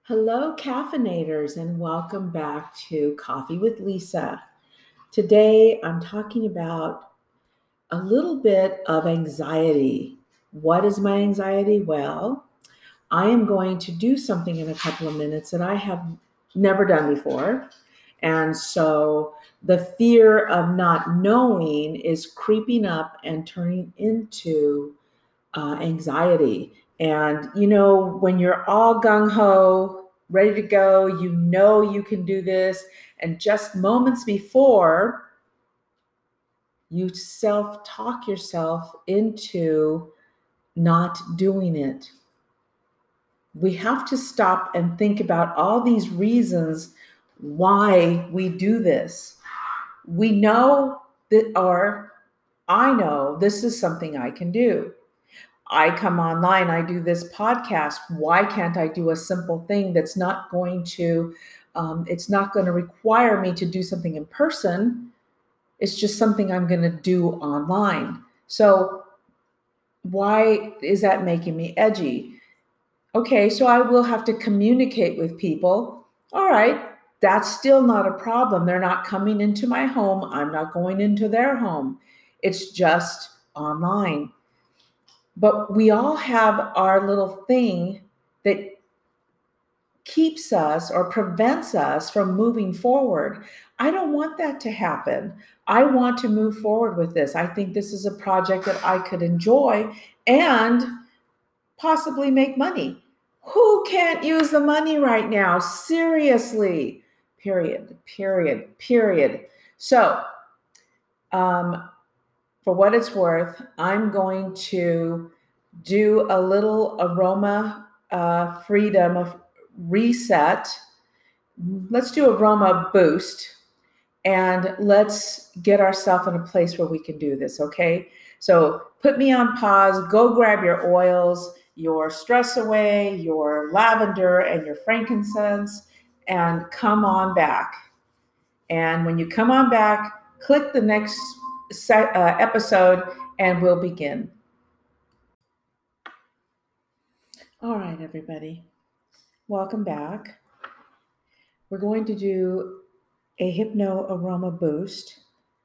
Hello, caffeinators, and welcome back to Coffee with Lisa. Today, I'm talking about a little bit of anxiety. What is my anxiety? Well, I am going to do something in a couple of minutes that I have never done before. And so the fear of not knowing is creeping up and turning into anxiety. And when you're all gung ho, ready to go, you can do this. And just moments before, you self talk yourself into not doing it. We have to stop and think about all these reasons why we do this. We know that, or I know this is something I can do. I come online, I do this podcast. Why can't I do a simple thing that's not going to, it's not going to require me to do something in person. It's just something I'm going to do online. So why is that making me edgy? Okay, so I will have to communicate with people. All right, that's still not a problem. They're not coming into my home. I'm not going into their home. It's just online. But we all have our little thing that keeps us or prevents us from moving forward. I don't want that to happen. I want to move forward with this. I think this is a project that I could enjoy and possibly make money. Who can't use the money right now? Seriously. Period, period, period. So, for what it's worth, I'm going to do a little aroma freedom of reset. Let's do aroma boost and let's get ourselves in a place where we can do this, okay? So put me on pause, go grab your oils, your stress away, your lavender, and your frankincense, and come on back. And when you come on back, click the next episode and we'll begin. All right, everybody, welcome back. We're going to do a hypno aroma boost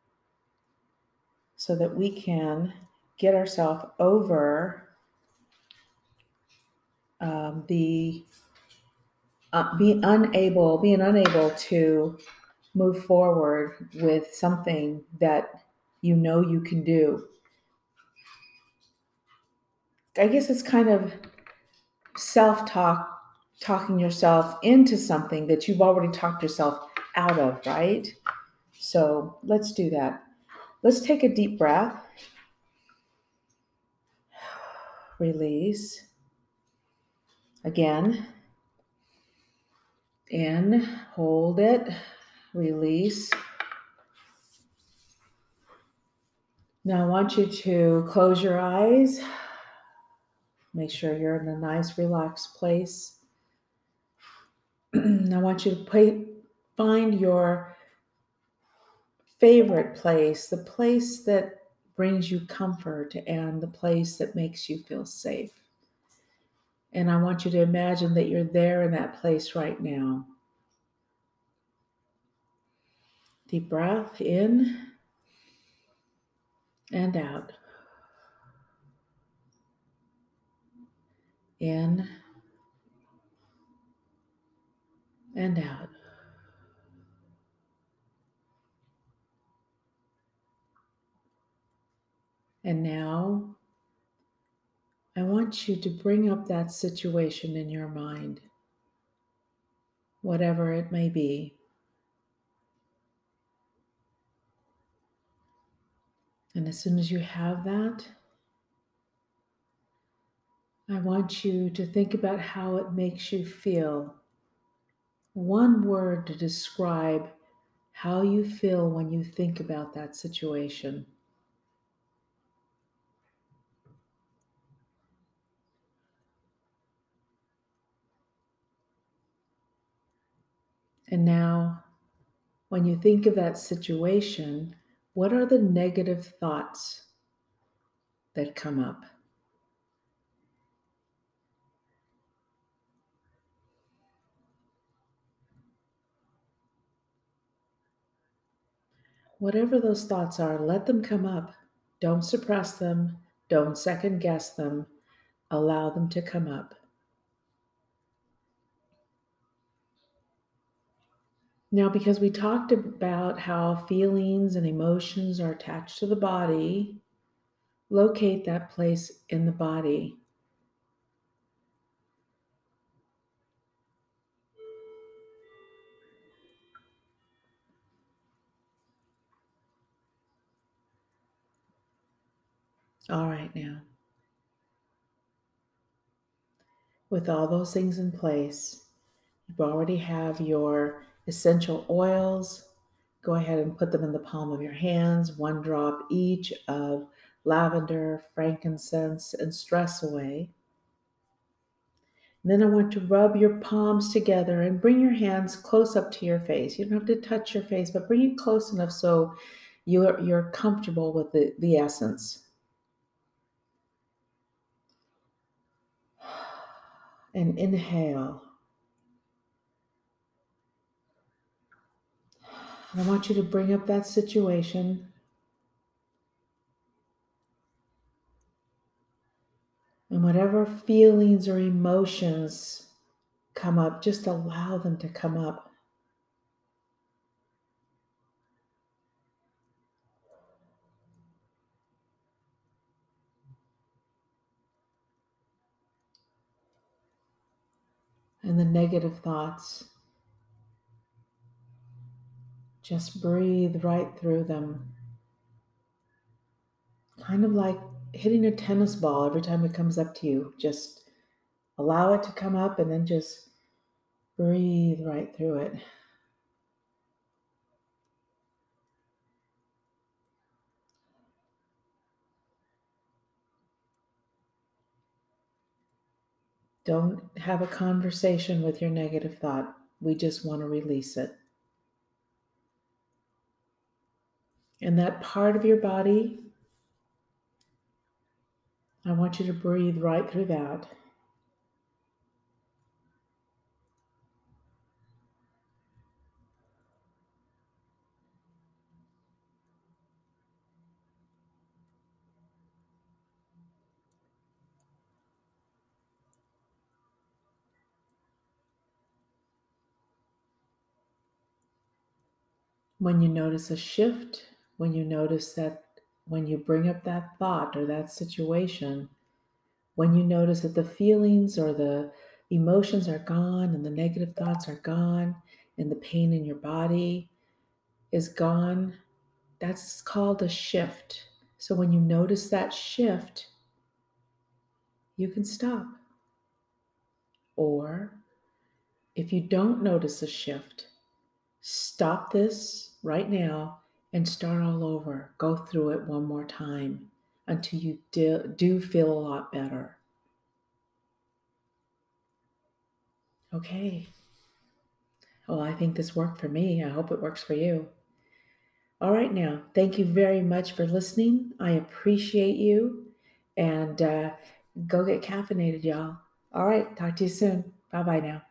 so that we can get ourselves over being unable to move forward with something that you can do. I guess it's kind of self-talk, talking yourself into something that you've already talked yourself out of, right? So let's do that. Let's take a deep breath. Release. Again. In, hold it, release. Now I want you to close your eyes. Make sure you're in a nice, relaxed place. I want you to find your favorite place, the place that brings you comfort and the place that makes you feel safe. And I want you to imagine that you're there in that place right now. Deep breath in and out. In and out. And now I want you to bring up that situation in your mind, whatever it may be. And as soon as you have that, I want you to think about how it makes you feel. One word to describe how you feel when you think about that situation. And now, when you think of that situation, what are the negative thoughts that come up? Whatever those thoughts are, let them come up. Don't suppress them. Don't second guess them. Allow them to come up. Now, because we talked about how feelings and emotions are attached to the body, locate that place in the body. All right, now, with all those things in place, you already have your essential oils. Go ahead and put them in the palm of your hands, 1 drop each of lavender, frankincense, and stress away. And then I want to rub your palms together and bring your hands close up to your face. You don't have to touch your face, but bring it close enough so you're comfortable with the essence. And inhale. I want you to bring up that situation. And whatever feelings or emotions come up, just allow them to come up. And the negative thoughts, just breathe right through them. Kind of like hitting a tennis ball every time it comes up to you. Just allow it to come up and then just breathe right through it. Don't have a conversation with your negative thought. We just want to release it. And that part of your body, I want you to breathe right through that. When you notice a shift, when you notice that when you bring up that thought or that situation, when you notice that the feelings or the emotions are gone and the negative thoughts are gone and the pain in your body is gone, that's called a shift. So when you notice that shift, you can stop. Or if you don't notice a shift, stop this right now and start all over. Go through it one more time until you do feel a lot better. Okay. Well, I think this worked for me. I hope it works for you. All right, now, thank you very much for listening. I appreciate you. And go get caffeinated, y'all. All right, talk to you soon. Bye bye now.